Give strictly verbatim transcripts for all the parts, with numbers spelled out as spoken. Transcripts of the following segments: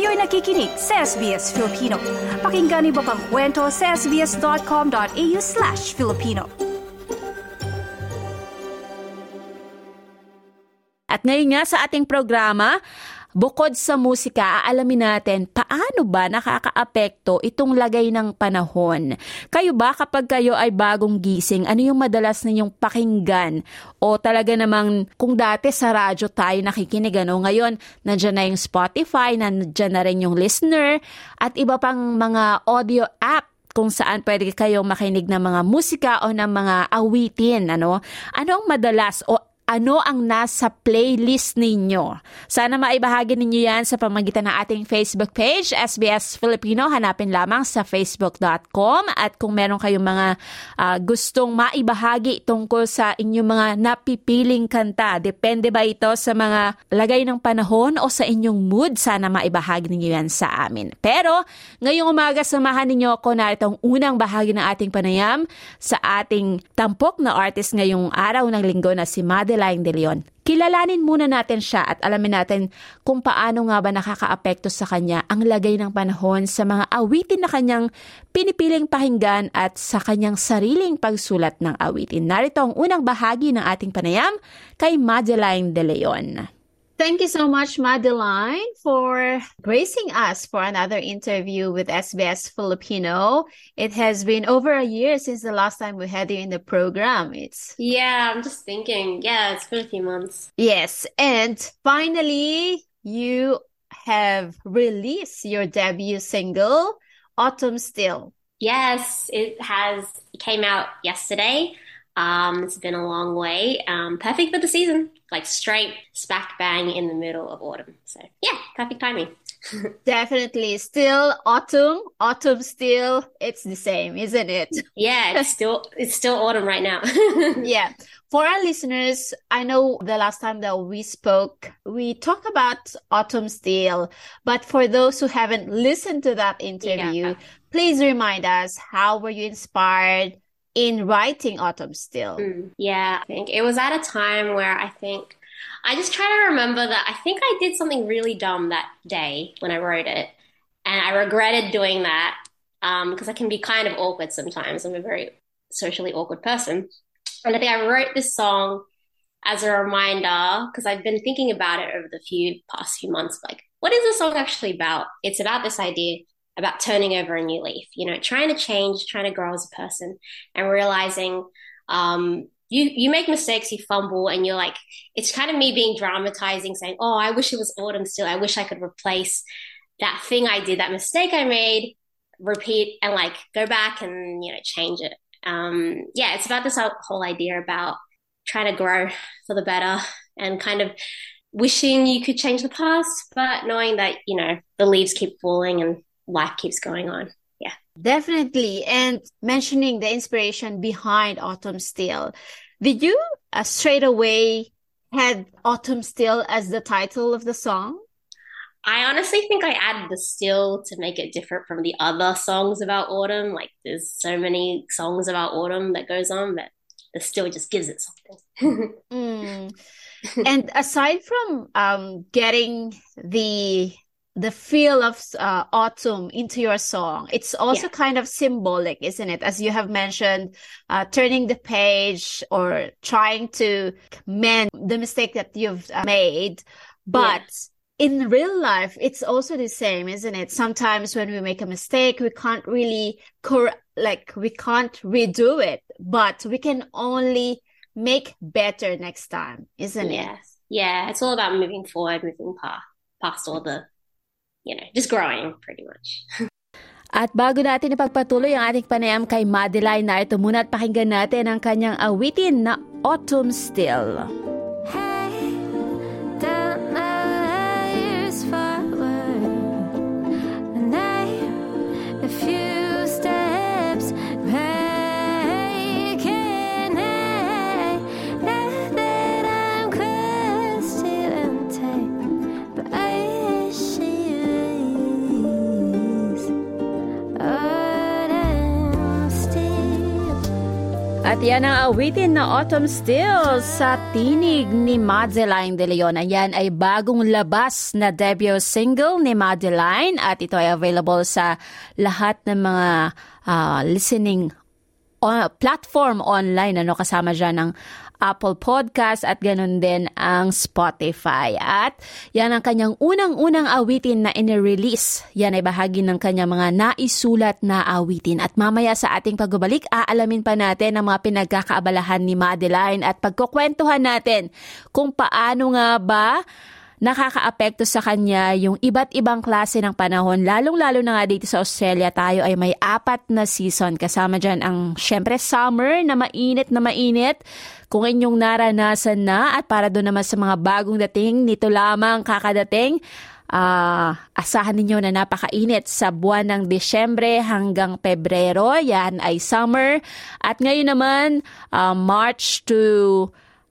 Kayo'y nakikinig sa S B S Filipino. Pakinggan niyo pa ang kwento sa sbs.com.au slash Filipino. At ngayon nga sa ating programa, bukod sa musika, aalamin natin paano ba nakakaapekto itong lagay ng panahon. Kayo ba kapag kayo ay bagong gising, ano yung madalas ninyong pakinggan? O talaga namang kung dati sa radyo tayo nakikinig, ano, ngayon nandiyan na yung Spotify, nandiyan na rin yung Listener, at iba pang mga audio app kung saan pwede kayong makinig ng mga musika o ng mga awitin. Ano, ano ang madalas o ano ang nasa playlist ninyo? Sana maibahagi ninyo yan sa pamamagitan ng ating Facebook page, S B S Filipino. Hanapin lamang sa facebook dot com. At kung meron kayong mga uh, gustong maibahagi tungkol sa inyong mga napipiling kanta, depende ba ito sa mga lagay ng panahon o sa inyong mood? Sana maibahagi ninyo yan sa amin. Pero ngayong umaga, samahan ninyo ako na itong unang bahagi ng ating panayam sa ating tampok na artist ngayong araw ng linggo na si Madeline De Leon. Kilalanin muna natin siya at alamin natin kung paano nga ba nakakaapekto sa kanya ang lagay ng panahon sa mga awitin na kanyang pinipiling pakinggan at sa kanyang sariling pagsulat ng awitin. Narito ang unang bahagi ng ating panayam kay Madeline De Leon. Thank you so much, Madeline, for gracing us for another interview with S B S Filipino. It has been over a year since the last time we had you in the program. It's Yeah, I'm just thinking. Yeah, it's been a few months. Yes, and finally, you have released your debut single, Autumn Still. Yes, it has. It came out yesterday. Um, it's been a long way. Um, perfect for the season. Like straight smack bang in the middle of autumn. So yeah, perfect timing. Definitely. Still autumn. Autumn still. It's the same, isn't it? Yeah, it's still it's still autumn right now. Yeah. For our listeners, I know the last time that we spoke, we talked about Autumn Still. But for those who haven't listened to that interview, yeah. Please remind us, how were you inspired in writing Autumn Still? Mm, yeah, I think it was at a time where I think I just try to remember that I think I did something really dumb that day when I wrote it. And I regretted doing that um, because I can be kind of awkward sometimes. I'm a very socially awkward person. And I think I wrote this song as a reminder because I've been thinking about it over the few past few months. Like, what is the song actually about? It's about this idea about turning over a new leaf, you know, trying to change, trying to grow as a person and realizing um, you, you make mistakes, you fumble, and you're like, it's kind of me being dramatizing, saying, oh, I wish it was autumn still. I wish I could replace that thing I did, that mistake I made, repeat and like go back and, you know, change it. Um, yeah, it's about this whole idea about trying to grow for the better and kind of wishing you could change the past, but knowing that, you know, the leaves keep falling and life keeps going on. Yeah, definitely. And mentioning the inspiration behind Autumn Still, did you uh, straight away had Autumn Still as the title of the song? I honestly think I added the still to make it different from the other songs about autumn. Like there's so many songs about autumn that goes on, but the still just gives it something. mm. And aside from um, getting the the feel of uh, autumn into your song, it's also yeah. kind of symbolic, isn't it? As you have mentioned, uh, turning the page or trying to mend the mistake that you've uh, made. But yeah. in real life, it's also the same, isn't it? Sometimes when we make a mistake, we can't really, cor- like, we can't redo it, but we can only make better next time, isn't yes. it? Yeah, it's all about moving forward, moving past, past all the you know, just growing pretty much. At bago natin ipagpatuloy ang ating panayam kay Madeline, na ito muna at pakinggan natin ang kanyang awitin na Autumn Still. Hey, don't let years forward. Name a few steps back in a that I'm close to and take, but I At At yan ang awitin na Autumn Still sa tinig ni Madeline De Leon. Ayan ay bagong labas na debut single ni Madeline at ito ay available sa lahat ng mga uh, listening uh, platform online. Ano, kasama dyan ng Apple Podcast at ganun din ang Spotify. At yan ang kanyang unang-unang awitin na in-release. Yan ay bahagi ng kanyang mga naisulat na awitin. At mamaya sa ating pagbabalik, aalamin pa natin ang mga pinagkakaabalahan ni Madeline at pagkukwentuhan natin kung paano nga ba nakakaapekto sa kanya yung iba't ibang klase ng panahon. Lalong-lalo na nga dito sa Australia, tayo ay may apat na season. Kasama dyan ang, syempre, summer na mainit na mainit. Kung inyong naranasan na at para doon naman sa mga bagong dating, nito lamang kakadating, uh, asahan ninyo na napakainit sa buwan ng Disyembre hanggang Pebrero. Yan ay summer. At ngayon naman, uh, March to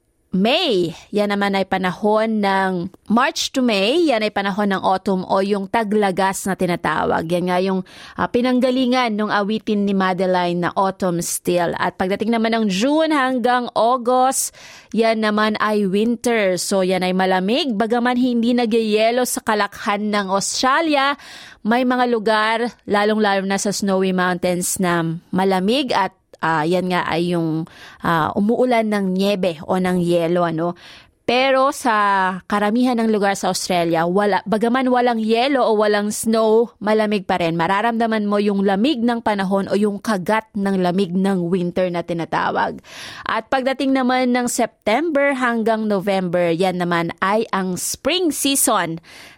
May, yan naman ay panahon ng March to May, yan ay panahon ng autumn o yung taglagas na tinatawag. Yan nga yung uh, pinanggalingan ng awitin ni Madeline na Autumn Still. At pagdating naman ng June hanggang August, yan naman ay winter. So yan ay malamig, bagaman hindi nagyayelo sa kalakhan ng Australia, may mga lugar, lalong-lalo na sa snowy mountains na malamig at Uh, yan nga ay yung uh, umuulan ng niebe o ng yelo, ano. Pero sa karamihan ng lugar sa Australia, wala, bagaman walang yelo o walang snow, malamig pa rin. Mararamdaman mo yung lamig ng panahon o yung kagat ng lamig ng winter na tinatawag. At pagdating naman ng September hanggang November, yan naman ay ang spring season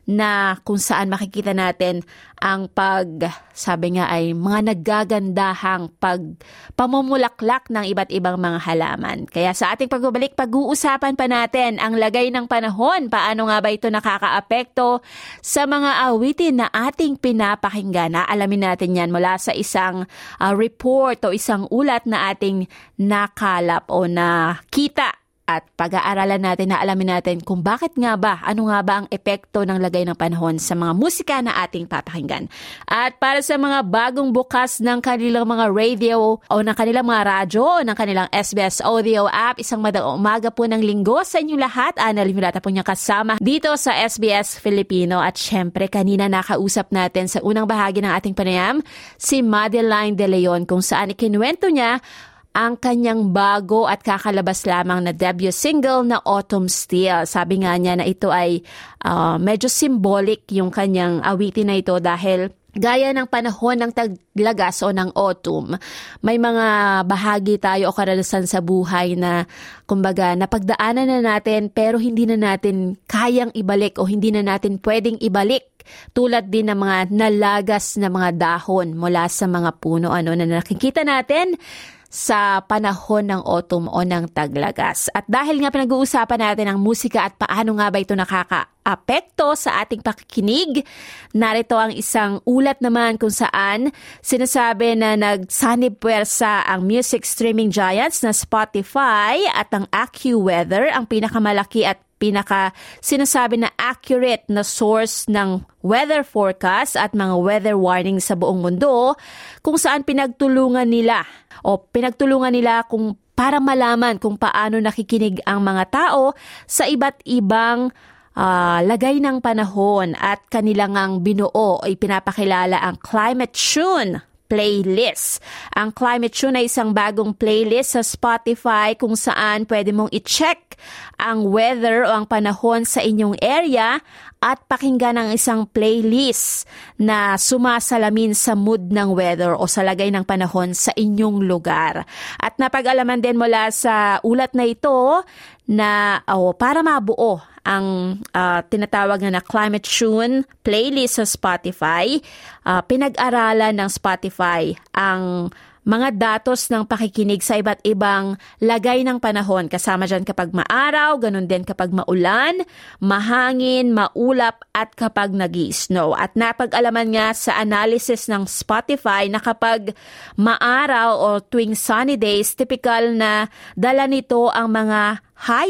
na kung saan makikita natin ang pag, sabi nga ay mga naggagandahang pag pamumulaklak ng iba't ibang mga halaman. Kaya sa ating pagbabalik, pag-uusapan pa natin ang lagay ng panahon. Paano nga ba ito nakakaapekto sa mga awitin na ating pinapakinggan? Alamin natin yan mula sa isang uh, report o isang ulat na ating nakalap o nakita. At pag-aaralan natin na alamin natin kung bakit nga ba, ano nga ba ang epekto ng lagay ng panahon sa mga musika na ating papakinggan. At para sa mga bagong bukas ng kanilang mga radio o ng kanilang mga radyo o ng kanilang S B S Audio app, isang madaang umaga po ng linggo sa inyong lahat. Ana Limulata po niya kasama dito sa S B S Filipino. At syempre, kanina nakausap natin sa unang bahagi ng ating panayam si Madeline De Leon kung saan ikinuwento niya ang kanyang bago at kakalabas lamang na debut single na Autumn Still. Sabi nga niya na ito ay uh, medyo symbolic yung kanyang awitin na ito dahil gaya ng panahon ng taglagas o ng autumn, may mga bahagi tayo o karanasan sa buhay na kumbaga napagdaanan na natin pero hindi na natin kayang ibalik o hindi na natin pwedeng ibalik. Tulad din ng mga nalagas na mga dahon mula sa mga puno ano na nakikita natin sa panahon ng autumn o ng taglagas. At dahil nga pinag-uusapan natin ang musika at paano nga ba ito nakaka-apekto sa ating pakikinig, narito ang isang ulat naman kung saan sinasabi na nagsanib puwersa ang music streaming giants na Spotify at ang AccuWeather, ang pinakamalaki at pinaka sinasabi na accurate na source ng weather forecast at mga weather warning sa buong mundo, kung saan pinagtulungan nila o pinagtulungan nila kung para malaman kung paano nakikinig ang mga tao sa iba't ibang uh, lagay ng panahon at kanilang ang binuo o ipinapakilala ang Climate Tune playlist. Ang Climate Tune ay isang bagong playlist sa Spotify kung saan pwede mong i-check ang weather o ang panahon sa inyong area at pakinggan ang isang playlist na sumasalamin sa mood ng weather o sa lagay ng panahon sa inyong lugar. At napag-alaman din mula sa ulat na ito na oh, para mabuo ang uh, tinatawag na, na Climate Tune playlist sa Spotify, uh, pinag-aralan ng Spotify ang mga datos ng pakikinig sa iba't ibang lagay ng panahon. Kasama dyan kapag maaraw, ganun din kapag maulan, mahangin, maulap, at kapag nag-i-snow. At napag-alaman nga sa analysis ng Spotify na kapag maaraw o tuwing sunny days, typical na dala nito ang mga high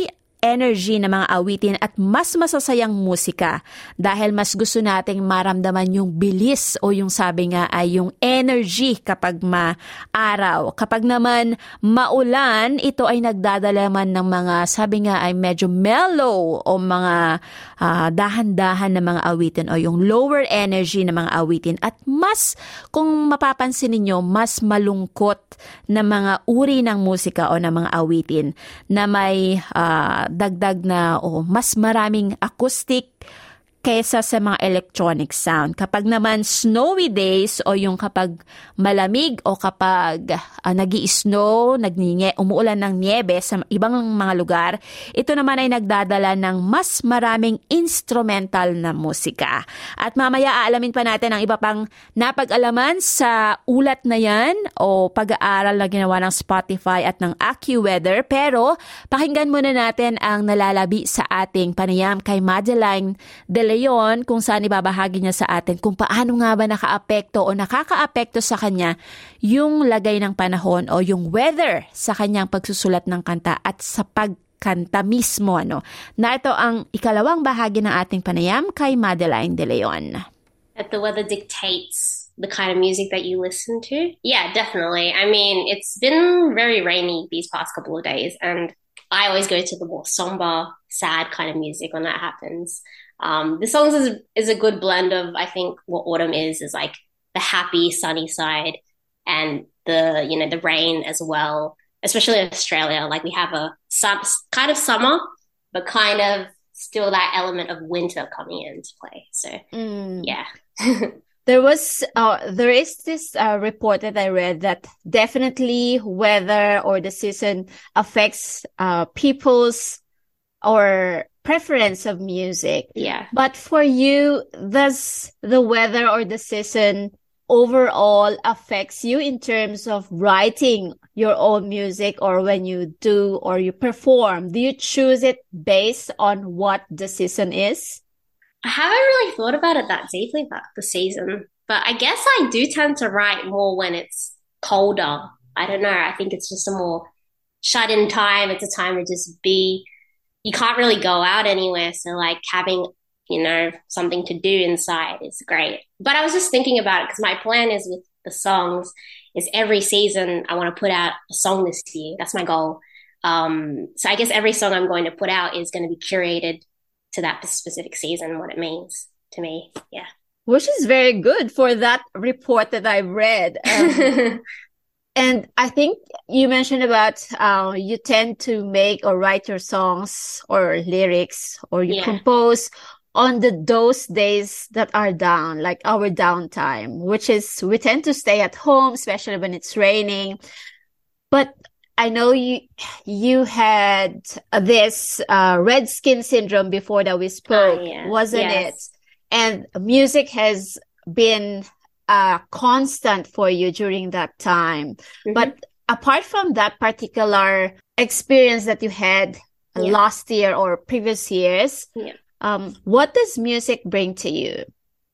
energy ng mga awitin at mas masasayang musika dahil mas gusto nating maramdaman yung bilis o yung sabi nga ay yung energy kapag maaraw. Kapag naman maulan, ito ay nagdadala man ng mga sabi nga ay medyo mellow o mga uh, dahan-dahan na mga awitin o yung lower energy na mga awitin at mas kung mapapansin ninyo mas malungkot na mga uri ng musika o ng mga awitin na may uh, dagdag na o mas maraming acoustic kaysa sa mga electronic sound. Kapag naman snowy days o yung kapag malamig o kapag uh, nag-i-snow, nagninge, umuulan ng niebe sa ibang mga lugar, ito naman ay nagdadala ng mas maraming instrumental na musika. At mamaya aalamin pa natin ang iba pang napag-alaman sa ulat na yan o pag-aaral na ginawa ng Spotify at ng AccuWeather. Pero pakinggan muna natin ang nalalabi sa ating panayam kay Madeline De Leon kung saan ibabahagi niya sa atin kung paano nga ba nakaapekto o nakakaapekto sa kanya yung lagay ng panahon o yung weather sa kanyang pagsusulat ng kanta at sa pagkanta mismo. Ano? Na ito ang ikalawang bahagi ng ating panayam kay Madeline De Leon. That the weather dictates the kind of music that you listen to? Yeah, definitely. I mean, it's been very rainy these past couple of days and I always go to the more somber, sad kind of music when that happens. Um, the songs is is a good blend of, I think, what autumn is, is like the happy, sunny side and the, you know, the rain as well, especially in Australia. Like we have a some, kind of summer, but kind of still that element of winter coming into play. So, Mm. yeah. There was, uh, there is this uh, report that I read that definitely weather or the season affects uh, people's or preference of music. Yeah. But for you, does the weather or the season overall affects you in terms of writing your own music, or when you do or you perform? Do you choose it based on what the season is? I haven't really thought about it that deeply about the season, but I guess I do tend to write more when it's colder. I don't know. I think it's just a more shut in time. It's a time to just be, you can't really go out anywhere. So like having, you know, something to do inside is great. But I was just thinking about it because my plan is with the songs is every season I want to put out a song this year. That's my goal. Um, so I guess every song I'm going to put out is going to be curated to that specific season, what it means to me. Yeah. Which is very good for that report that I read. Um, and I think you mentioned about uh, you tend to make or write your songs or lyrics or you Yeah. compose on the those days that are down, like our downtime, which is we tend to stay at home, especially when it's raining. But I know you you had uh, this uh, red skin syndrome before that we spoke, Ah, yeah. wasn't Yes. it? And music has been uh, constant for you during that time. Mhm. But apart from that particular experience that you had Yeah. last year or previous years, Yeah. um, what does music bring to you?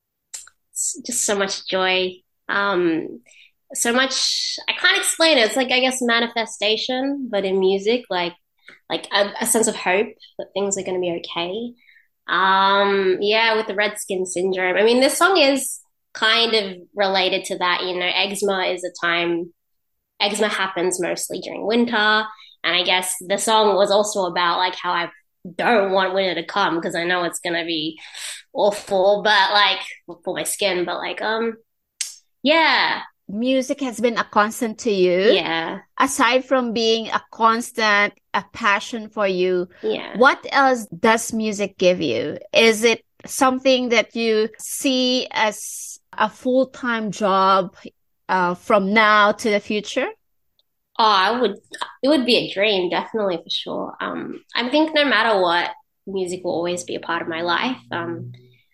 It's just so much joy. Um, so much, I can't explain it. It's like, I guess, manifestation, but in music, like, like a, a sense of hope that things are going to be okay. Um, yeah, with the red skin syndrome. I mean, this song is kind of related to that. You know, eczema is a time, eczema happens mostly during winter. And I guess the song was also about like how I don't want winter to come because I know it's going to be awful, but like for my skin, but like, um, yeah, Music has been a constant to you. yeah, Aside from being a constant, a passion for you, yeah. what else does music give you? Is it something that you see as a full-time job uh, from now to the future? Oh, I would, it would be a dream, definitely for sure. Um, I think no matter what, music will always be a part of my life. Um,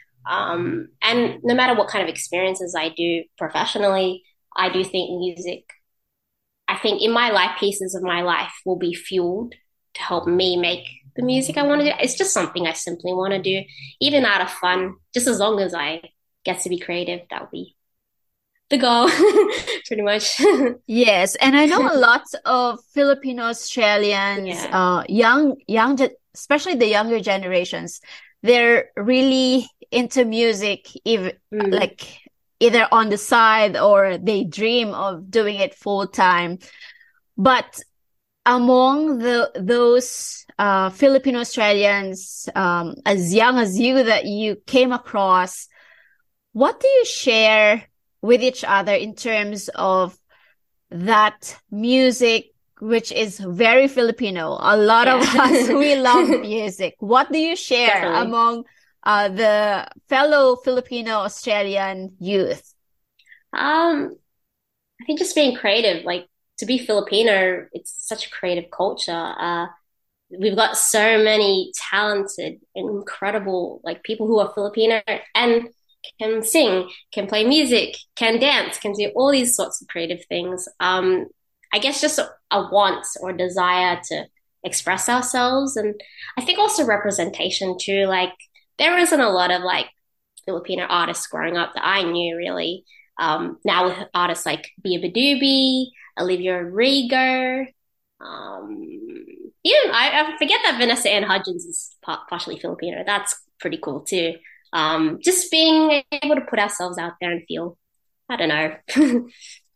um, and no matter what kind of experiences I do professionally, I do think music, I think in my life, pieces of my life will be fueled to help me make the music I want to do. It's just something I simply want to do, even out of fun, just as long as I get to be creative, that would be the goal, pretty much. Yes, and I know a lot of Filipino Australians, Yeah. uh, young young ge- especially the younger generations, they're really into music, even Mm. like either on the side or they dream of doing it full time. But among the those uh, Filipino Australians, um, as young as you that you came across, what do you share with each other in terms of that music, which is very Filipino? A lot of Yeah. us, we love music. What do you share Definitely. among uh, the fellow Filipino Australian youth? Um, I think just being creative, like to be Filipino, it's such a creative culture. Uh, we've got so many talented, incredible, like people who are Filipino and can sing, can play music, can dance, can do all these sorts of creative things. Um, I guess just a, a want or desire to express ourselves. And I think also representation too. Like there isn't a lot of like Filipino artists growing up that I knew really. Um, now with artists like Bia Badoobie, Olivia Rodrigo, um, even I, I forget that Vanessa Ann Hudgens is par- partially Filipino. That's pretty cool too. Um, just being able to put ourselves out there and feel, I don't know,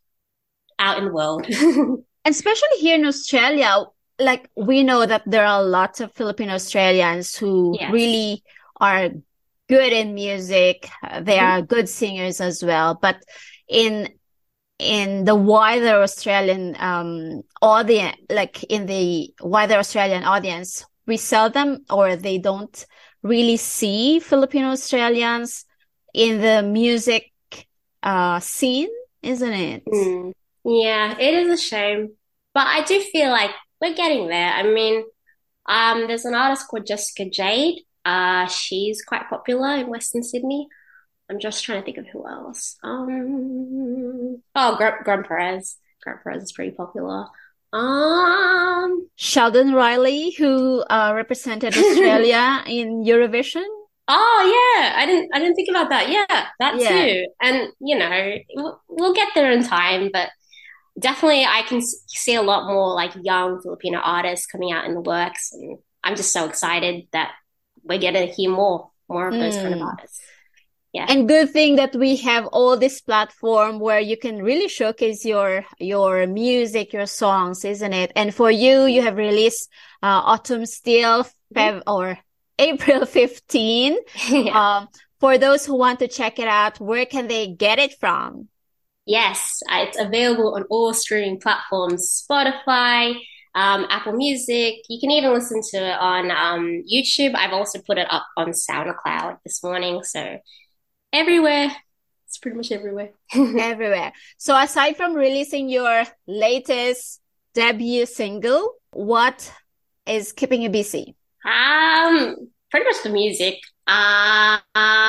out in the world. And especially here in Australia, like we know that there are lots of Filipino Australians who Yes. really are good in music. Uh, They Mhm. are good singers as well. But in in the wider Australian um audience, like in the wider Australian audience, we seldom or they don't really see Filipino Australians in the music uh scene, isn't it? Mm. Yeah, it is a shame. But I do feel like we're getting there. I mean, um, there's an artist called Jessica Jade. Uh, she's quite popular in Western Sydney. I'm just trying to think of who else. Um, oh, Grant, Grant Perez. Grant Perez is pretty popular. Um, Sheldon Riley, who uh, represented Australia in Eurovision. oh yeah, I didn't I didn't think about that. Yeah, that Yeah. too. And you know, we'll, we'll get there in time, but definitely I can s- see a lot more like young Filipino artists coming out in the works, and I'm just so excited that we're getting to hear more more of those kind of Mm. artists. Yeah. And good thing that we have all this platform where you can really showcase your your music, your songs, isn't it? And for you, you have released uh, Autumn Still Feb or April fifteenth. Yeah. Um, for those who want to check it out, where can they get it from? Yes, uh, it's available on all streaming platforms, Spotify, um, Apple Music. You can even listen to it on um, YouTube. I've also put it up on SoundCloud this morning, so everywhere. It's pretty much everywhere. Everywhere. So aside from releasing your latest debut single, what is keeping you busy? Um, pretty much the music. Uh,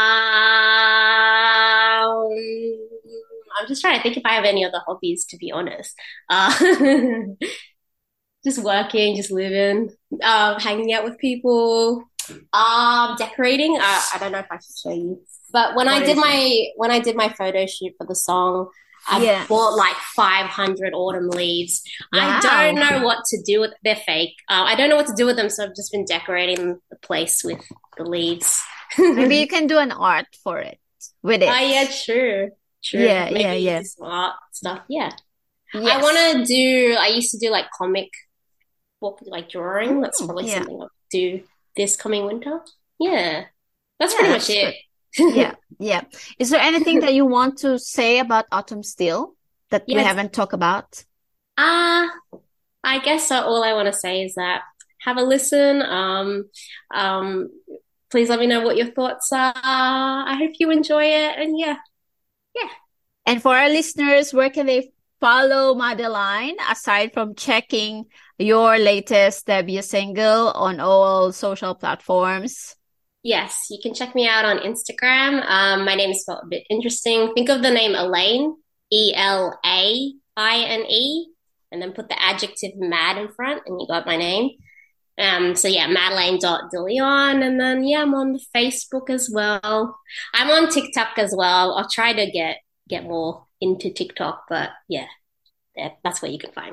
um, I'm just trying to think if I have any other hobbies, to be honest. Uh, just working, just living, um, hanging out with people, um, decorating. Uh, I don't know if I should show you, but when I What did is it? my when I did my photo shoot for the song, I Yeah. bought like five hundred autumn leaves. I Wow. don't know what to do with. They're fake. Uh, I don't know what to do with them, so I've just been decorating the place with the leaves. Maybe you can do an art for it with it. Oh yeah, true, true. Yeah, Maybe yeah, yeah. do some art stuff. Yeah, I Yes. want to do. I used to do like comic book like drawing. That's Mm, probably yeah. something I'll do this coming winter. Yeah, that's Yeah, pretty much that's it. Yeah, yeah. Is there anything that you want to say about Autumn Still that we Yes. haven't talked about? Ah, I guess uh, all I want to say is that have a listen. Um, um, please let me know what your thoughts are. I hope you enjoy it. And yeah, And for our listeners, where can they follow Madeline aside from checking your latest debut single on all social platforms? yes, you can check me out on Instagram. Um, my name is spelled a bit interesting. Think of the name Elaine, E L A I N E, and then put the adjective mad in front, and you got my name. Um, so yeah, Madeleine.DeLeon, and then yeah, I'm on Facebook as well. I'm on TikTok as well. I'll try to get get more into TikTok, but yeah, that, that's where you can find me.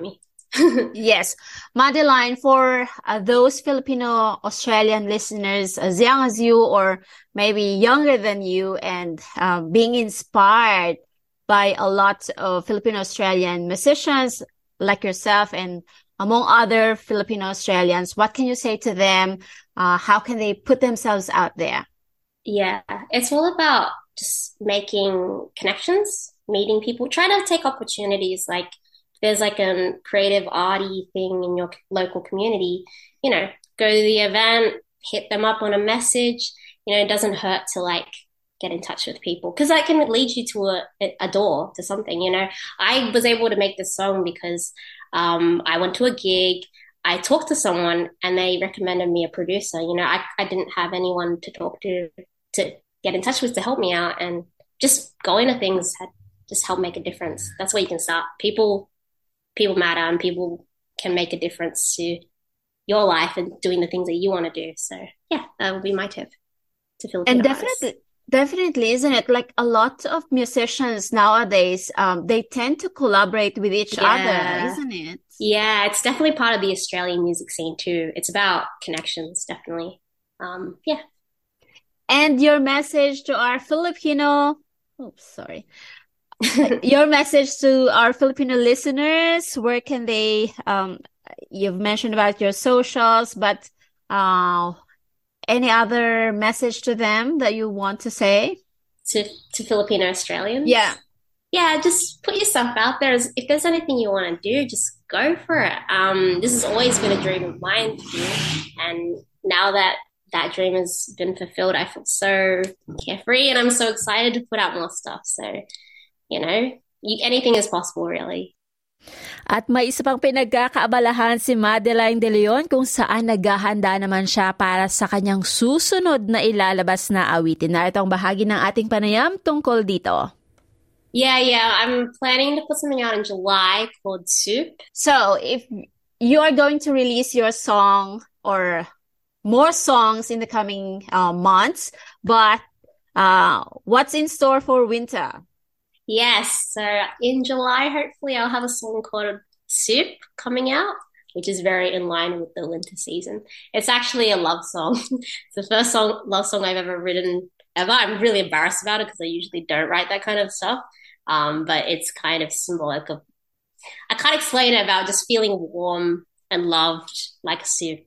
Yes. Madeline, for uh, those Filipino Australian listeners as young as you or maybe younger than you and uh, being inspired by a lot of Filipino Australian musicians like yourself and among other Filipino Australians, what can you say to them? Uh, how can they put themselves out there? Yeah, it's all about just making connections, meeting people, try to take opportunities. Like if there's like a creative arty thing in your local community, you know, go to the event, hit them up on a message. You know, it doesn't hurt to like get in touch with people because that can lead you to a, a door to something. You know, I was able to make this song because um, I went to a gig. I talked to someone and they recommended me a producer. You know, I, I didn't have anyone to talk to, to get in touch with to help me out. And just going to things had just helped make a difference. That's where you can start. People, people matter and people can make a difference to your life and doing the things that you want to do. So yeah, that would be my tip to Filipino And artists. definitely, definitely, isn't it? Like a lot of musicians nowadays, um, they tend to collaborate with each Yeah. other, isn't it? Yeah, it's definitely part of the Australian music scene too. It's about connections, definitely. Um, yeah. And your message to our Filipino, oh, sorry. Your message to our Filipino listeners, where can they, um, you've mentioned about your socials, but uh, any other message to them that you want to say? To to Filipino Australians. Yeah. Yeah, just put yourself out there. If there's anything you want to do, just go for it. Um, this has always been a dream of mine to do, and now that that dream has been fulfilled, I feel so carefree, and I'm so excited to put out more stuff. So, you know, you, anything is possible, really. At may isa pang pinagkakaabalahan si Madeline De Leon kung saan naghahanda naman siya para sa kanyang susunod na ilalabas na awitin. Narito ang bahagi ng ating panayam tungkol dito. Yeah, yeah. I'm planning to put something out in July called Soup. So if you are going to release your song or more songs in the coming uh, months, but uh, what's in store for winter? Yes, so in July, hopefully I'll have a song called Soup coming out, which is very in line with the winter season. It's actually a love song. It's the first song, love song I've ever written ever. I'm really embarrassed about it because I usually don't write that kind of stuff. Um, but it's kind of symbolic of, I can't explain it, about just feeling warm and loved like a soup.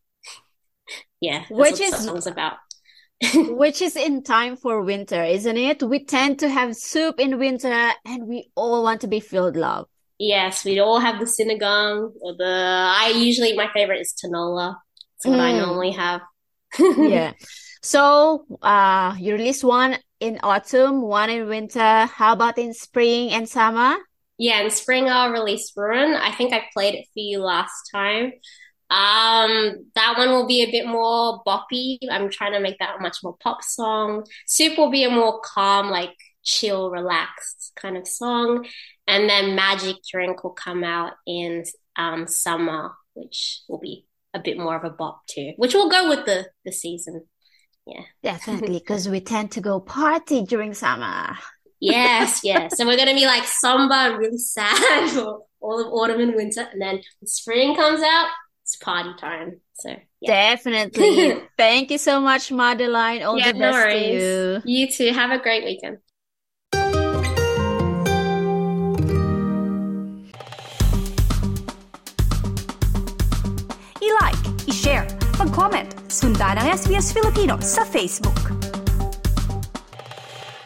Yeah, that's Which what is- the song's about. Which is in time for winter, isn't it? We tend to have soup in winter and we all want to be filled love. Yes, we all have the sinigang or the, I usually, my favorite is tinola. That's what I Mm. normally have. Yeah. So, uh, you release one in autumn, one in winter. How about in spring and summer? Yeah, in spring I'll release Ruin. I think I played it for you last time. Um, that one will be a bit more boppy. I'm trying to make that a much more pop song. Soup will be a more calm, like chill, relaxed kind of song. And then Magic Drink will come out in um summer, which will be a bit more of a bop too, which will go with the the season. Yeah. Definitely, because we tend to go party during summer. Yes, yes. So we're gonna be like somber, really sad for all of autumn and winter, and then when spring comes out, it's party time. So yeah. Definitely. Thank you so much, Madeline. All Yeah, the no best to worries. you. You too. Have a great weekend. I-like, i-share, mag-comment, sundan ang S B S Filipino sa Facebook.